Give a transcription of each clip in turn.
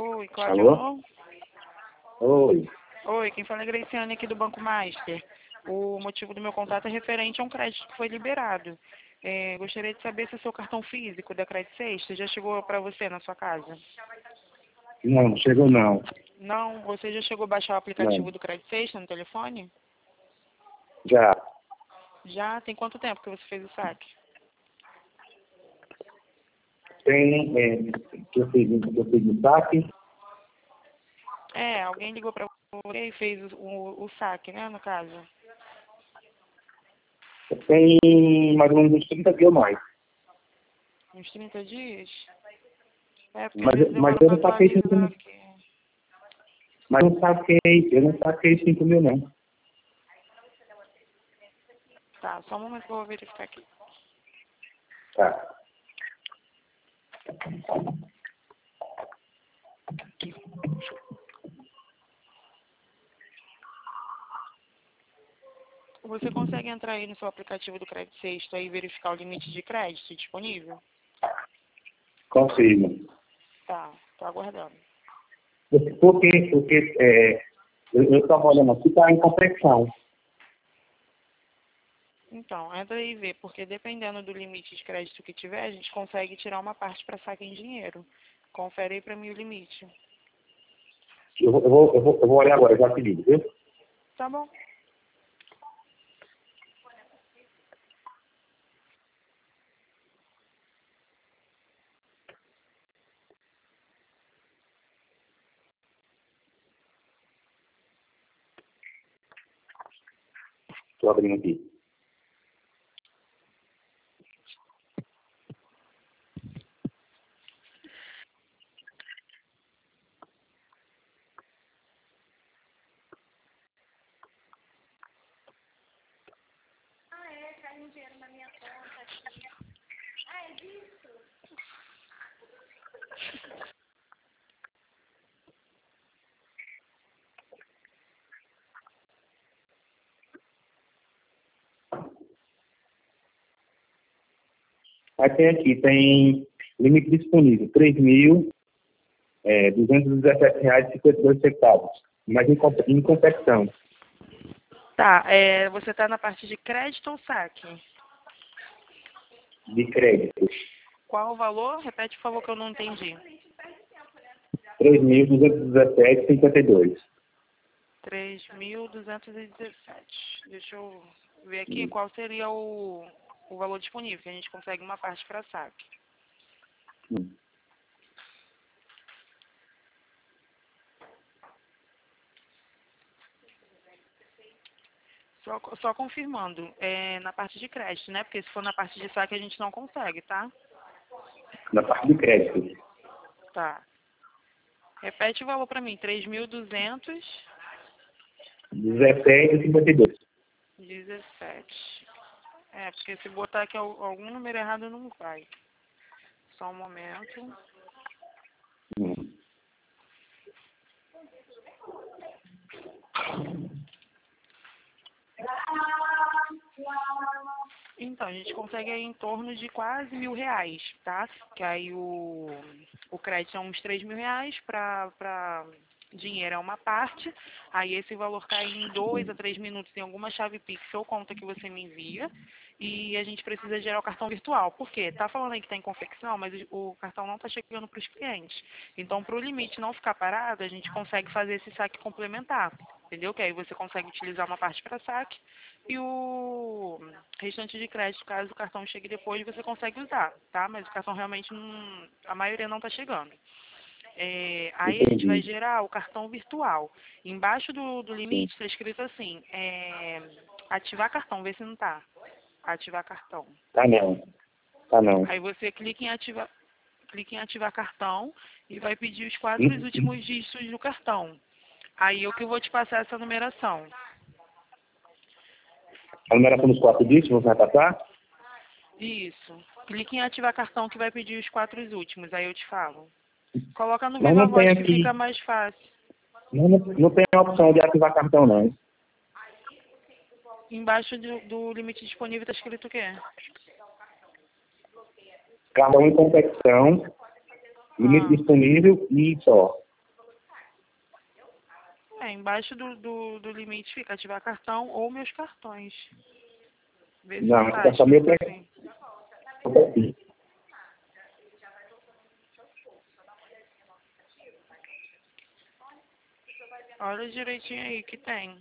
Oi, Alô? Cláudio. Oi. Oi, quem fala é Graciane aqui do Banco Master. O motivo do meu contato é referente a um crédito que foi liberado. Gostaria de saber se o seu cartão físico da Credit Sexta já chegou para você na sua casa. Não chegou não. Não? Você já chegou a baixar o aplicativo Não. do Credit Sexta no telefone? Já. Já? Tem quanto tempo que você fez o saque? Tem que eu fiz no saque. Alguém ligou para você e fez o saque, né, no caso? Tem mais ou menos uns 30 dias mais. Uns 30 dias? Porque às Mas, vezes mas demora eu para não saquei 5 atualizar mil. aqui. Mas eu não saquei 5 mil não. Tá, só um momento que eu vou verificar aqui. Tá. Você consegue entrar aí no seu aplicativo do Credit Sexto e verificar o limite de crédito disponível? Consigo. Tá, tô aguardando. Porque eu estava olhando aqui, está em confecção. Então, entra aí e vê, porque dependendo do limite de crédito que tiver, a gente consegue tirar uma parte para saque em dinheiro. Confere aí para mim o limite. Eu vou olhar agora, já te digo, viu? Tá bom. Estou abrindo aqui. Aí tem limite disponível, R$ 3.217,52, mas em confecção, Tá, você tá na parte de crédito ou saque? de crédito, Qual o valor? Repete, por favor, que eu não entendi. 3.217,52. 3.217. Deixa eu ver aqui qual seria o valor disponível, que a gente consegue uma parte para saque. Só confirmando, na parte de crédito, né? Porque se for na parte de saque a gente não consegue, tá? Na parte de crédito, Tá. Repete o valor para mim, 3.217. 17,52. Porque se botar aqui algum número errado não vai. Só um momento. Então, a gente consegue aí em torno de quase R$ 1.000, tá? Que aí o crédito é uns R$ 3.000, para dinheiro é uma parte. Aí esse valor cai em 2 a 3 minutos em alguma chave Pix ou conta que você me envia. E a gente precisa gerar o cartão virtual. Por quê? Tá falando aí que está em confecção, mas o cartão não está chegando para os clientes. Então, para o limite não ficar parado, a gente consegue fazer esse saque complementar. Entendeu? Que aí você consegue utilizar uma parte para saque e o restante de crédito, caso o cartão chegue depois, você consegue usar, tá? Mas o cartão realmente não, a maioria não está chegando. Aí a gente vai Entendi. gerar o cartão virtual. Embaixo do Sim. limite está escrito assim, ativar cartão, vê se não tá. Ativar cartão. Tá não. Tá não. Aí você clica em ativar cartão e vai pedir os 4 últimos dígitos do cartão. Aí eu que vou te passar essa numeração. A numeração dos 4 dígitos, você vai passar? Isso. Clique em ativar cartão que vai pedir os 4 últimos, aí eu te falo. Coloca no Mas Viva não tem Voz que fica aqui. mais fácil. Não tem a opção de ativar cartão, não. Embaixo do limite disponível está escrito o quê? Cartão em confecção, limite disponível e só. embaixo do limite fica ativar cartão ou meus cartões. Vê se Não, tá fica só meu escrito perfil. assim. Olha direitinho aí que tem.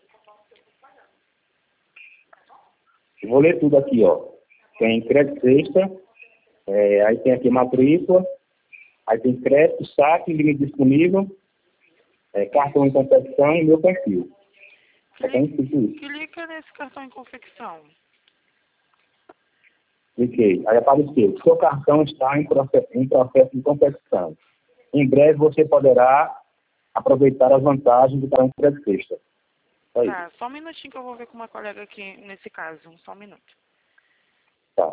Vou ler tudo aqui, ó. Tem crédito sexta, aí tem aqui matrícula, aí tem crédito, saque, limite disponível, cartão em competição e meu perfil. Só tem escrito isso. Clica nesse cartão em confecção. Cliquei. Aí apareceu. Seu cartão está em processo de confecção. Em breve você poderá aproveitar as vantagens do cartão de crédito sexta. Só isso. Tá, só um minutinho que eu vou ver com uma colega aqui nesse caso. Só um minuto. Tá.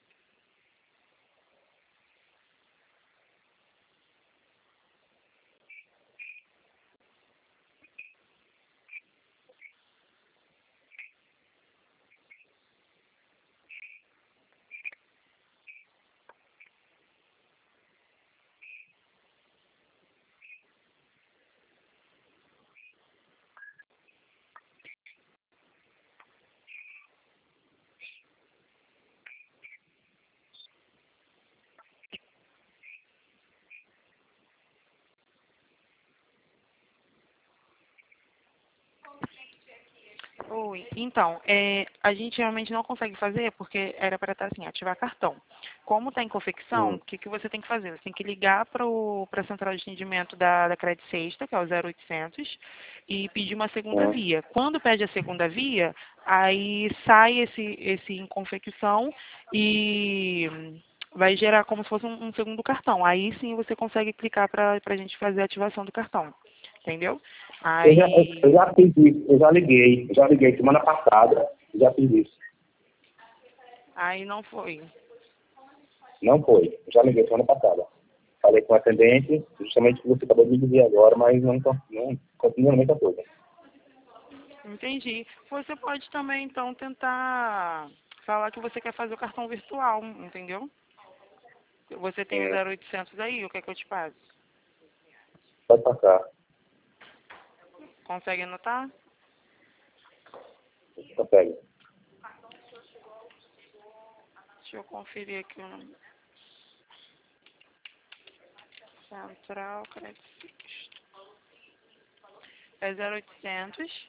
Oi, então, a gente realmente não consegue fazer porque era para estar assim, ativar cartão. Como está em confecção, o que você tem que fazer? Você tem que ligar para a central de atendimento da Credit Sexta, que é o 0800, e pedir uma segunda via. Quando pede a segunda via, aí sai esse em confecção e vai gerar como se fosse um segundo cartão. Aí sim você consegue clicar para a gente fazer a ativação do cartão. Entendeu? Aí... Eu já fiz isso, eu já liguei semana passada, já fiz isso. Aí não foi. Não foi, eu já liguei semana passada. Falei com o atendente, justamente o que você acabou de dizer agora, mas não continua a mesma coisa. Entendi. Você pode também, então, tentar falar que você quer fazer o cartão virtual, entendeu? Você tem o 0800 aí, o que é que eu te passo? Pode passar. Consegue anotar? Consegue. Deixa eu conferir aqui o nome. Central Credit Sexta. É 0800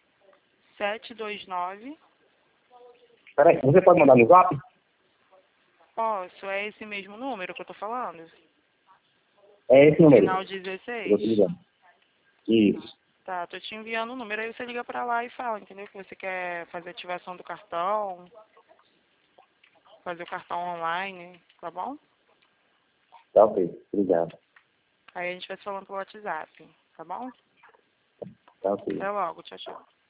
729. Peraí, você pode mandar no zap? Posso? É esse mesmo número que eu tô falando? É esse número. Final Eu vou te 16? ligar. Isso. Tá, tô te enviando o número, aí você liga pra lá e fala, entendeu? Que você quer fazer ativação do cartão, fazer o cartão online, tá bom? Tá ok. Obrigado. Aí a gente vai se falando pelo WhatsApp, tá bom? Tá ok. Até logo, tchau, tchau.